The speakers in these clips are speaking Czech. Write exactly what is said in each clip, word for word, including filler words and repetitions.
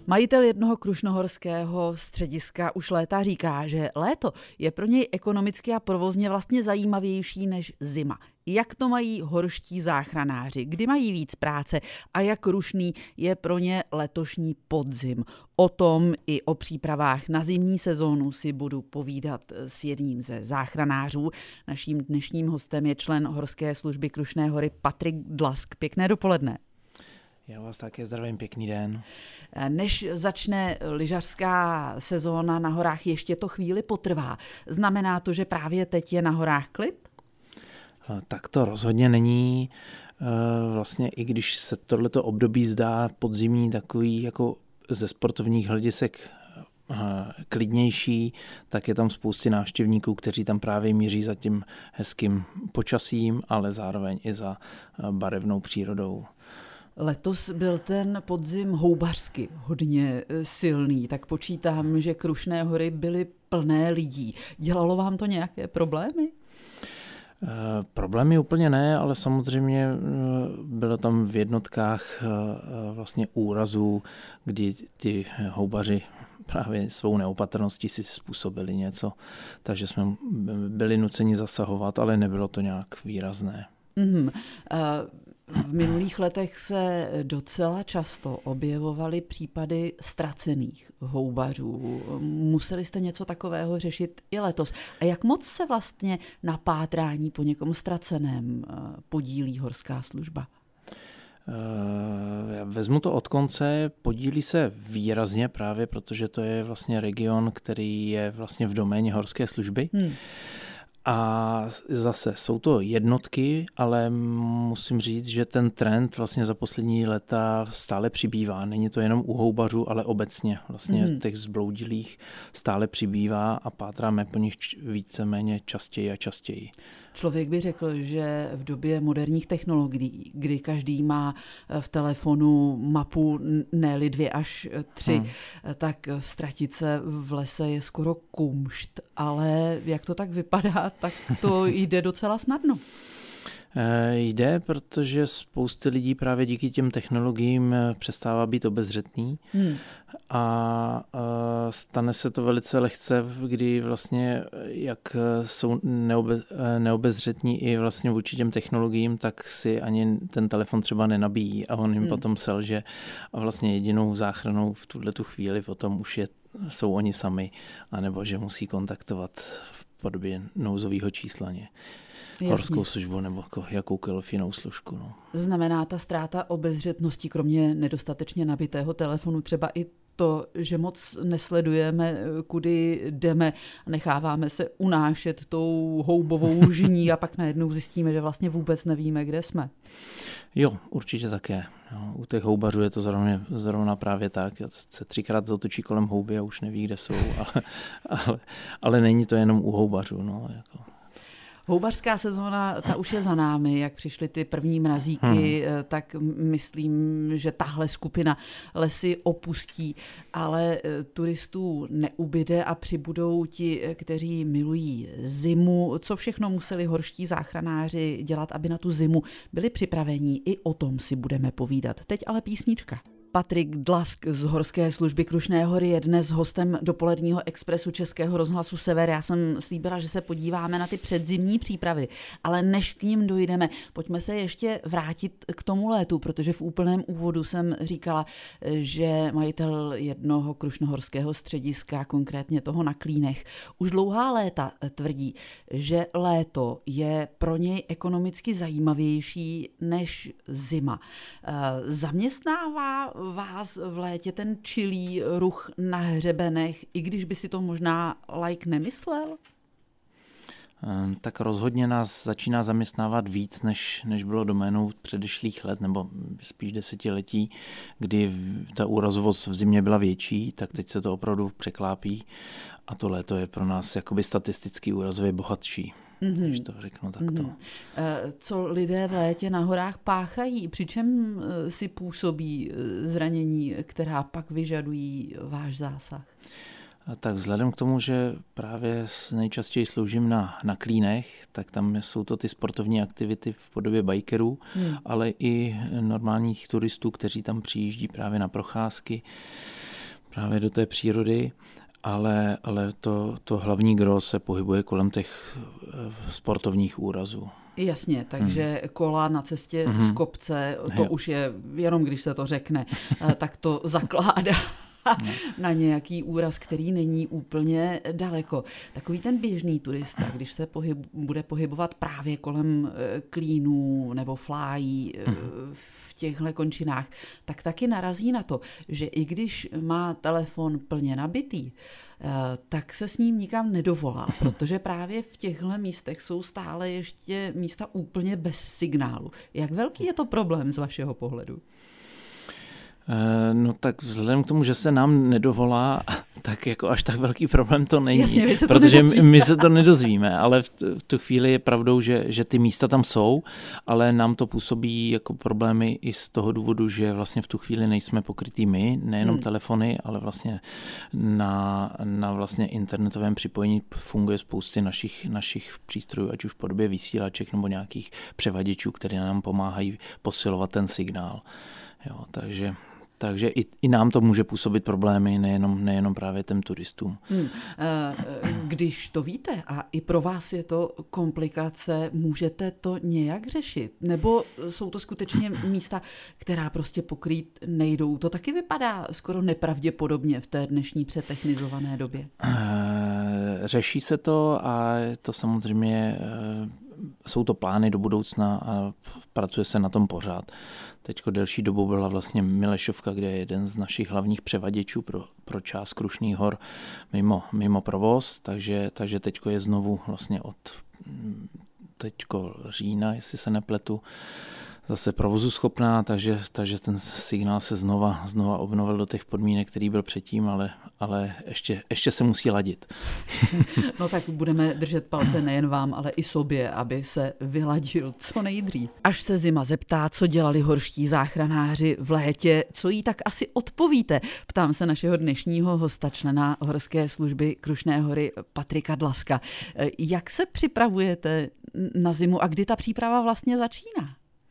Majitel jednoho krušnohorského střediska už léta říká, že léto je pro něj ekonomicky a provozně vlastně zajímavější než zima. Jak to mají horští záchranáři, kdy mají víc práce a jak rušný je pro ně letošní podzim. O tom i o přípravách na zimní sezónu si budu povídat s jedním ze záchranářů. Naším dnešním hostem je člen Horské služby Krušné hory Patrik Dlask. Pěkné dopoledne. Já vás také zdravím, pěkný den. Než začne lyžařská sezóna na horách, ještě to chvíli potrvá. Znamená to, že právě teď je na horách klid? Tak to rozhodně není. Vlastně i když se tohleto období zdá podzimní takový jako ze sportovních hledisek klidnější, tak je tam spousty návštěvníků, kteří tam právě míří za tím hezkým počasím, ale zároveň i za barevnou přírodou. Letos byl ten podzim houbařsky hodně silný, tak počítám, že Krušné hory byly plné lidí. Dělalo vám to nějaké problémy? E, problémy úplně ne, ale samozřejmě bylo tam v jednotkách vlastně úrazů, kdy ty houbaři právě svou neopatrností si způsobili něco, takže jsme byli nuceni zasahovat, ale nebylo to nějak výrazné. Mm-hmm. Uh... V minulých letech se docela často objevovaly případy ztracených houbařů. Museli jste něco takového řešit i letos. A jak moc se vlastně na pátrání po někom ztraceném podílí Horská služba? Já vezmu to od konce, podílí se výrazně právě, protože to je vlastně region, který je vlastně v doméně Horské služby. Hmm. A zase jsou to jednotky, ale musím říct, že ten trend vlastně za poslední léta stále přibývá. Není to jenom u houbařů, ale obecně vlastně mm. těch zbloudilých stále přibývá a pátráme po nich víceméně častěji a častěji. Člověk by řekl, že v době moderních technologií, kdy každý má v telefonu mapu ne-li dvě až tři, hmm. tak ztratit se v lese je skoro kumšt, ale jak to tak vypadá, tak to jde docela snadno. Jde, protože spousty lidí právě díky těm technologiím přestává být obezřetný hmm. a stane se to velice lehce, kdy vlastně jak jsou neobe, neobezřetní i vlastně vůči těm technologiím, tak si ani ten telefon třeba nenabíjí a on jim hmm. potom selže a vlastně jedinou záchranou v tuhletu chvíli potom už je, jsou oni sami, anebo že musí kontaktovat v podobě nouzového číslaně. Jasně. Horskou službu nebo jakoukoliv jinou služku. No. Znamená ta ztráta obezřetnosti, kromě nedostatečně nabitého telefonu, třeba i to, že moc nesledujeme, kudy jdeme, necháváme se unášet tou houbovou žní a pak najednou zjistíme, že vlastně vůbec nevíme, kde jsme. Jo, určitě také. No, u těch houbařů je to zrovna, zrovna právě tak. Se třikrát zatočí kolem houby a už neví, kde jsou, ale, ale, ale není to jenom u houbařů. No, jako. Houbařská sezóna, ta už je za námi, jak přišly ty první mrazíky, hmm. tak myslím, že tahle skupina lesy opustí, ale turistů neubyde a přibudou ti, kteří milují zimu. Co všechno museli horští záchranáři dělat, aby na tu zimu byli připraveni, i o tom si budeme povídat. Teď ale písnička. Patrik Dlask z Horské služby Krušné hory je dnes hostem dopoledního expresu Českého rozhlasu Sever. Já jsem slíbila, že se podíváme na ty předzimní přípravy, ale než k nim dojdeme, pojďme se ještě vrátit k tomu létu, protože v úplném úvodu jsem říkala, že majitel jednoho krušnohorského střediska, konkrétně toho na Klínech, už dlouhá léta tvrdí, že léto je pro něj ekonomicky zajímavější než zima. Zaměstnává vás v létě ten čilý ruch na hřebenech, i když by si to možná laik nemyslel? Tak rozhodně nás začíná zaměstnávat víc, než, než bylo doménou předešlých let, nebo spíš desetiletí, kdy ta úrazovost v zimě byla větší, tak teď se to opravdu překlápí a to léto je pro nás jakoby statisticky úrazově bohatší. Mm-hmm. Když to řeknu takto. Mm-hmm. Co lidé v létě na horách páchají, přičem si působí zranění, která pak vyžadují váš zásah? Tak vzhledem k tomu, že právě nejčastěji sloužím na, na Klínech, tak tam jsou to ty sportovní aktivity v podobě bikerů, hmm. ale i normálních turistů, kteří tam přijíždí právě na procházky. právě do té přírody, ale, ale to, to hlavní gros se pohybuje kolem těch sportovních úrazů. Jasně, takže hmm. kola na cestě hmm. z kopce, to jo. už je, jenom když se to řekne, tak to zakládá na nějaký úraz, který není úplně daleko. Takový ten běžný turista, když se pohyb, bude pohybovat právě kolem klínů nebo flájí v těchto končinách, tak taky narazí na to, že i když má telefon plně nabitý, tak se s ním nikam nedovolá, protože právě v těchto místech jsou stále ještě místa úplně bez signálu. Jak velký je to problém z vašeho pohledu? No tak vzhledem k tomu, že se nám nedovolá, tak jako až tak velký problém to není, Jasně, my se to protože my, my se to nedozvíme, ale v, v tu chvíli je pravdou, že, že ty místa tam jsou, ale nám to působí jako problémy i z toho důvodu, že vlastně v tu chvíli nejsme pokrytí my, nejenom hmm. telefony, ale vlastně na, na vlastně internetovém připojení funguje spousty našich, našich přístrojů, ať už v podobě vysílaček nebo nějakých převaděčů, které nám pomáhají posilovat ten signál. Jo, takže Takže i, i nám to může působit problémy, nejenom, nejenom právě těm turistům. Hmm. Když to víte a i pro vás je to komplikace, můžete to nějak řešit? Nebo jsou to skutečně místa, která prostě pokrýt nejdou? To taky vypadá skoro nepravděpodobně v té dnešní přetechnizované době. Řeší se to a to samozřejmě jsou to plány do budoucna a pracuje se na tom pořád. Teďko delší dobu byla vlastně Milešovka, kde je jeden z našich hlavních převaděčů pro, pro část Krušných hor mimo, mimo provoz, takže, takže teďko je znovu vlastně od teďko října, jestli se nepletu, zase provozu schopná, takže, takže ten signál se znova, znova obnovil do těch podmínek, který byl předtím, ale, ale ještě, ještě se musí ladit. No tak budeme držet palce nejen vám, ale i sobě, aby se vyladil co nejdřív. Až se zima zeptá, co dělali horští záchranáři v létě, co jí tak asi odpovíte? Ptám se našeho dnešního hosta, člena horské služby Krušné hory Patrika Dlaska. Jak se připravujete na zimu a kdy ta příprava vlastně začíná?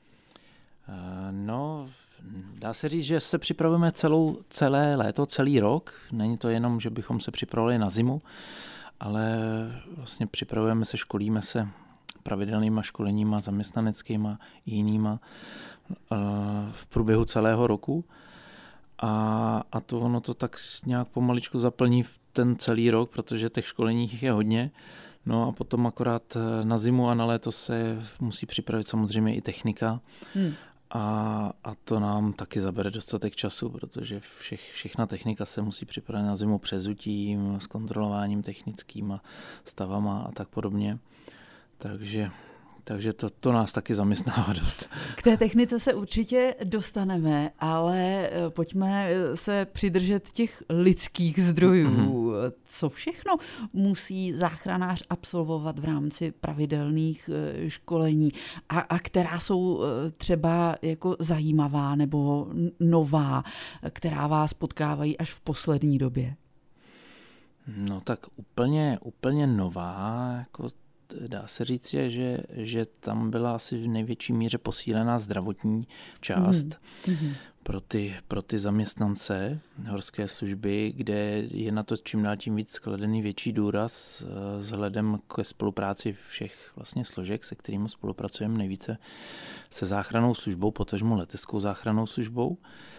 No, dá se říct, že se připravujeme celou, celé léto, celý rok. Není to jenom, že bychom se připravili na zimu, ale vlastně připravujeme se, školíme se pravidelnýma školeníma, zaměstnaneckýma i jinýma v průběhu celého roku. A, a to ono to tak nějak pomaličku zaplní v ten celý rok, protože těch školení je hodně. No a potom akorát na zimu a na léto se musí připravit samozřejmě i technika. Hmm. A, a to nám taky zabere dostatek času, protože všech, všechna technika se musí připravit na zimu přezutím, s kontrolováním technickýma stavama a tak podobně. Takže, takže to, to nás taky zaměstnává dost. K té technice se určitě dostaneme, ale pojďme se přidržet těch lidských zdrojů. Mm-hmm. Co všechno musí záchranář absolvovat v rámci pravidelných školení a, a která jsou třeba jako zajímavá nebo nová, která vás potkávají až v poslední době? No tak úplně, úplně nová, jako dá se říct, je, že, že tam byla asi v největší míře posílená zdravotní část mm. pro, ty, pro ty zaměstnance horské služby, kde je na to čím dál tím víc skladený větší důraz vzhledem ke spolupráci všech vlastně složek, se kterými spolupracujeme nejvíce se záchrannou službou, potažmo leteckou záchrannou službou.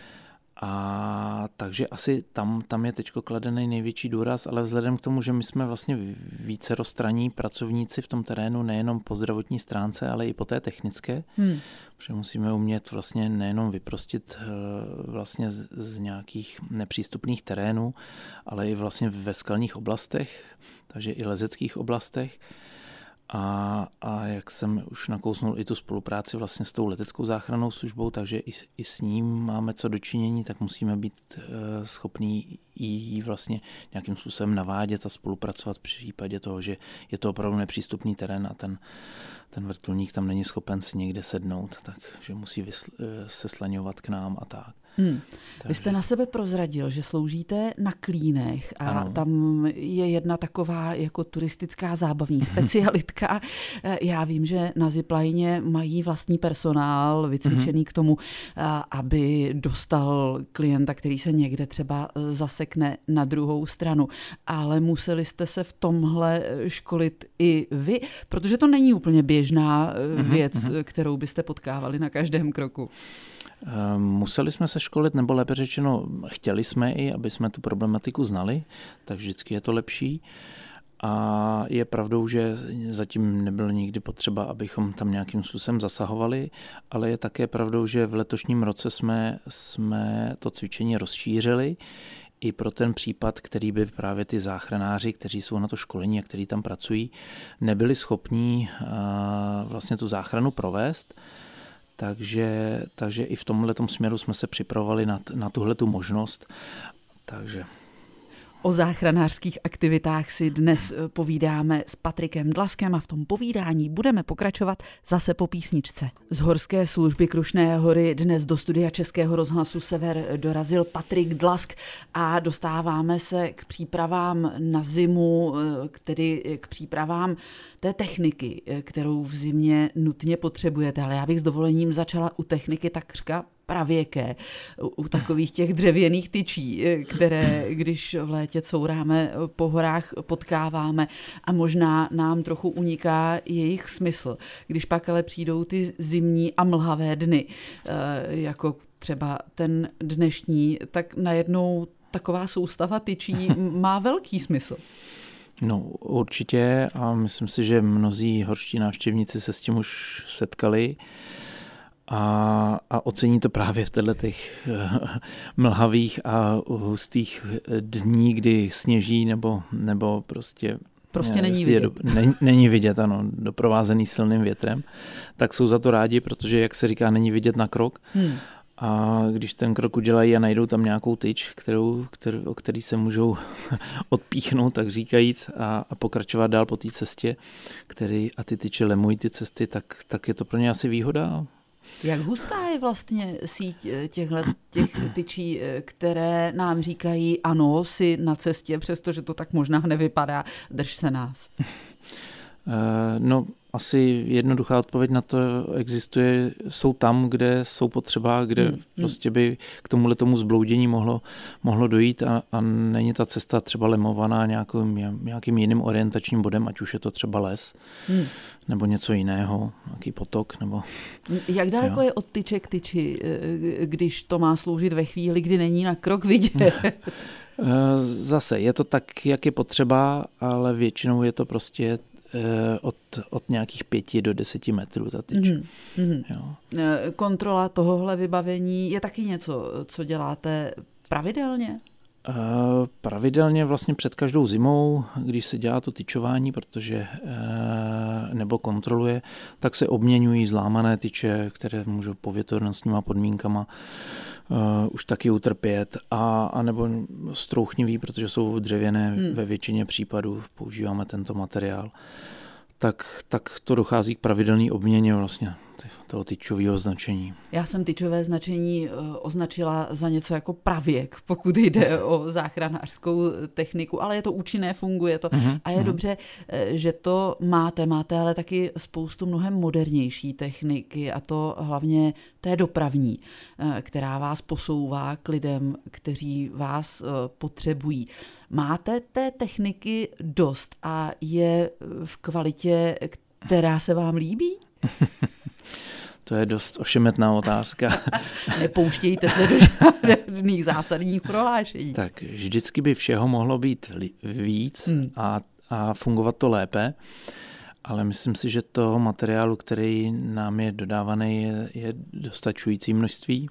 A takže asi tam, tam je teďko kladený největší důraz, ale vzhledem k tomu, že my jsme vlastně více rozstraní pracovníci v tom terénu, nejenom po zdravotní stránce, ale i po té technické, hmm. protože musíme umět vlastně nejenom vyprostit vlastně z, z nějakých nepřístupných terénů, ale i vlastně ve skalních oblastech, takže i lezeckých oblastech. A, a jak jsem už nakousnul i tu spolupráci vlastně s tou leteckou záchrannou službou, takže i, i s ním máme co dočinění, tak musíme být uh, schopní ji vlastně nějakým způsobem navádět a spolupracovat v případě toho, že je to opravdu nepřístupný terén a ten, ten vrtulník tam není schopen si někde sednout, takže musí vysl, uh, se slaňovat k nám a tak. Hmm. Vy jste na sebe prozradil, že sloužíte na Klínech a ano. Tam je jedna taková jako turistická zábavní specialitka. Já vím, že na Ziplině mají vlastní personál vycvičený mm-hmm. k tomu, aby dostal klienta, který se někde třeba zasekne na druhou stranu. Ale museli jste se v tomhle školit i vy, protože to není úplně běžná mm-hmm. věc, kterou byste potkávali na každém kroku. Museli jsme se školit, nebo lépe řečeno, chtěli jsme i, aby jsme tu problematiku znali, tak vždycky je to lepší. A je pravdou, že zatím nebylo nikdy potřeba, abychom tam nějakým způsobem zasahovali, ale je také pravdou, že v letošním roce jsme, jsme to cvičení rozšířili i pro ten případ, který by právě ty záchranáři, kteří jsou na to školení a kteří tam pracují, nebyli schopní vlastně tu záchranu provést. Takže, takže i v tomhletom směru jsme se připravovali na, na tuhletu možnost. Takže... O záchranářských aktivitách si dnes povídáme s Patrikem Dlaskem a v tom povídání budeme pokračovat zase po písničce. Z Horské služby Krušné hory dnes do studia Českého rozhlasu Sever dorazil Patrik Dlask a dostáváme se k přípravám na zimu, tedy k přípravám té techniky, kterou v zimě nutně potřebujete. Ale já bych s dovolením začala u techniky takřka pravěké, u takových těch dřevěných tyčí, které když v létě couráme po horách, potkáváme a možná nám trochu uniká jejich smysl. Když pak ale přijdou ty zimní a mlhavé dny, jako třeba ten dnešní, tak najednou taková soustava tyčí má velký smysl. No určitě a myslím si, že mnozí horští návštěvníci se s tím už setkali. A, a ocení to právě v těchto těch mlhavých a hustých dní, kdy sněží nebo, nebo prostě... Prostě není vidět. Do, není, není vidět, ano, doprovázený silným větrem. Tak jsou za to rádi, protože, jak se říká, není vidět na krok. Hmm. A když ten krok udělají a najdou tam nějakou tyč, kterou, kterou, o který se můžou odpíchnout, tak říkajíc, a, a pokračovat dál po té cestě, který, a ty tyče lemují ty cesty, tak, tak je to pro ně asi výhoda. Jak hustá je vlastně síť těchto, těch tyčí, které nám říkají ano, si na cestě, přestože to tak možná nevypadá, drž se nás? No, asi jednoduchá odpověď na to existuje, jsou tam, kde jsou potřeba, kde hmm. prostě by k tomuhle tomu zbloudění mohlo, mohlo dojít a, a není ta cesta třeba lemovaná nějakým, nějakým jiným orientačním bodem, ať už je to třeba les, hmm. nebo něco jiného, nějaký potok. Nebo, jak daleko jo. je od tyče k tyči, když to má sloužit ve chvíli, kdy není na krok vidět? Zase, je to tak, jak je potřeba, ale většinou je to prostě Od, od nějakých pěti do deseti metrů ta tyč. Mm-hmm. Jo. Kontrola tohohle vybavení je taky něco, co děláte pravidelně? Uh, pravidelně vlastně před každou zimou, když se dělá to tyčování, protože uh, nebo kontroluje, tak se obměňují zlámané tyče, které můžou po větrnostníma podmínkama uh, už taky utrpět, a, a nebo strouchnivý, protože jsou dřevěné, hmm. ve většině případů používáme tento materiál. Tak, tak to dochází k pravidelné obměně vlastně toho tyčového značení. Já jsem tyčové značení označila za něco jako pravěk, pokud jde o záchranářskou techniku, ale je to účinné, funguje to uh-huh, a je uh-huh. dobře, že to máte. Máte ale taky spoustu mnohem modernější techniky a to hlavně té dopravní, která vás posouvá k lidem, kteří vás potřebují. Máte té techniky dost a je v kvalitě, která se vám líbí? To je dost ošemetná otázka. Nepouštějte se do žádných zásadních prohlášení. Tak vždycky by všeho mohlo být víc hmm. a, a fungovat to lépe, ale myslím si, že toho materiálu, který nám je dodávaný, je, je dostačující množství.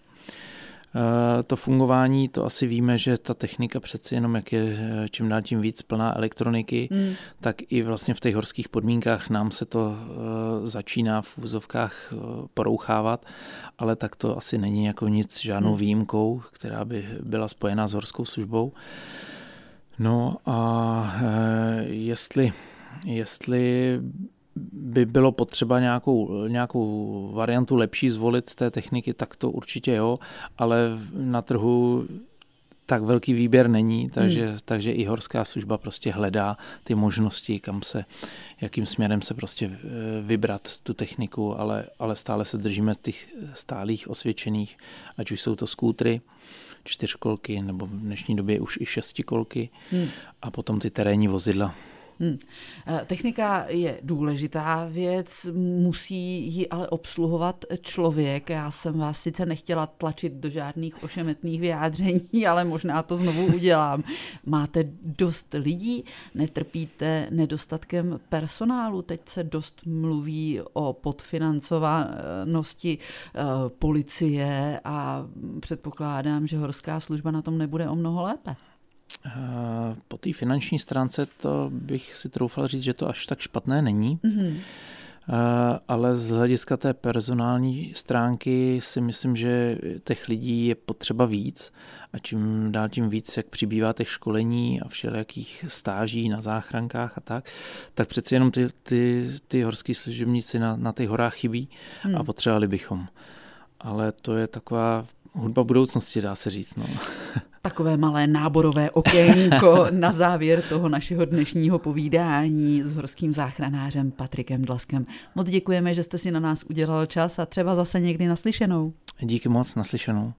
To fungování, to asi víme, že ta technika přeci jenom, jak je čím dál tím víc plná elektroniky, mm. tak i vlastně v těch horských podmínkách nám se to uh, začíná v úzovkách uh, porouchávat, ale tak to asi není jako nic žádnou mm. výjimkou, která by byla spojená s horskou službou. No a uh, jestli, jestli by bylo potřeba nějakou, nějakou variantu lepší zvolit té techniky, tak to určitě jo, ale na trhu tak velký výběr není, takže, hmm. takže i horská služba prostě hledá ty možnosti, kam se, jakým směrem se prostě vybrat tu techniku, ale, ale stále se držíme těch stálých osvědčených, ať už jsou to skútry, čtyřkolky, nebo v dnešní době už i šestikolky hmm. a potom ty terénní vozidla. Hmm. Technika je důležitá věc, musí ji ale obsluhovat člověk. Já jsem vás sice nechtěla tlačit do žádných ošemetných vyjádření, ale možná to znovu udělám. Máte dost lidí, netrpíte nedostatkem personálu, teď se dost mluví o podfinancovanosti policie a předpokládám, že horská služba na tom nebude o mnoho lépe. Po té finanční stránce to bych si troufal říct, že to až tak špatné není, mm-hmm. ale z hlediska té personální stránky si myslím, že těch lidí je potřeba víc a čím dál tím víc, jak přibývá těch školení a všelijakých stáží na záchrankách a tak, tak přeci jenom ty, ty, ty horský služebníci na, na těch horách chybí mm. a potřebovali bychom. Ale to je taková hudba budoucnosti, dá se říct. No. Takové malé náborové okénko na závěr toho našeho dnešního povídání s horským záchranářem Patrikem Dlaskem. Moc děkujeme, že jste si na nás udělal čas a třeba zase někdy naslyšenou. Díky moc, naslyšenou.